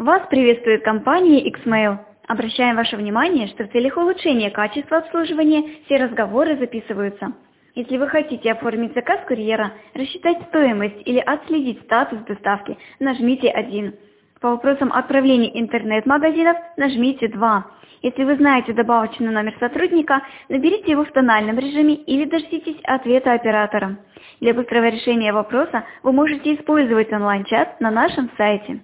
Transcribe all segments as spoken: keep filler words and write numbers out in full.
Вас приветствует компания Xmail. Обращаем ваше внимание, что в целях улучшения качества обслуживания все разговоры записываются. Если вы хотите оформить заказ курьера, рассчитать стоимость или отследить статус доставки, нажмите один. По вопросам отправления интернет-магазинов нажмите два. Если вы знаете добавочный номер сотрудника, наберите его в тональном режиме или дождитесь ответа оператора. Для быстрого решения вопроса вы можете использовать онлайн-чат на нашем сайте.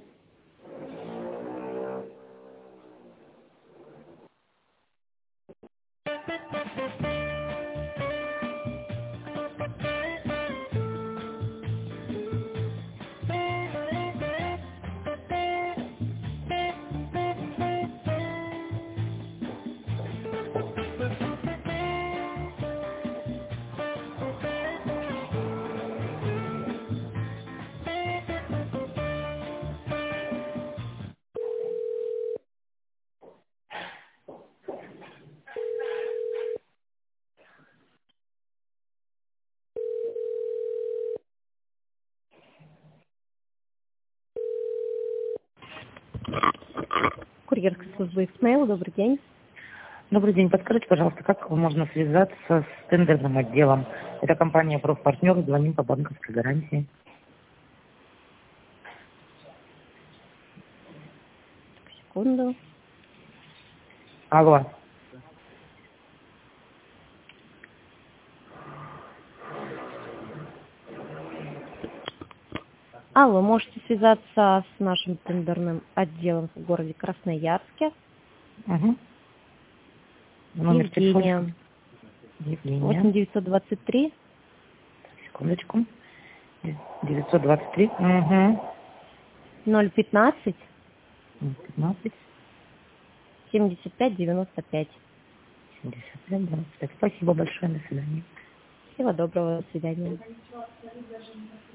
Курьерская служба Xmail, добрый день. Добрый день. Подскажите, пожалуйста, как можно связаться с тендерным отделом? Это компания «Профпартнер», звоним по банковской гарантии. Секунду. Алло. Алло, можете связаться с нашим тендерным отделом в городе Красноярске. Угу. Номер телефона. Евгения. восемь девятьсот двадцать три. Секундочку. девятьсот двадцать три. Угу. ноль пятнадцать. пятнадцать. семьдесят пять девяносто пять. семьдесят пять девяносто пять. Спасибо большое. До свидания. Всего доброго. До свидания.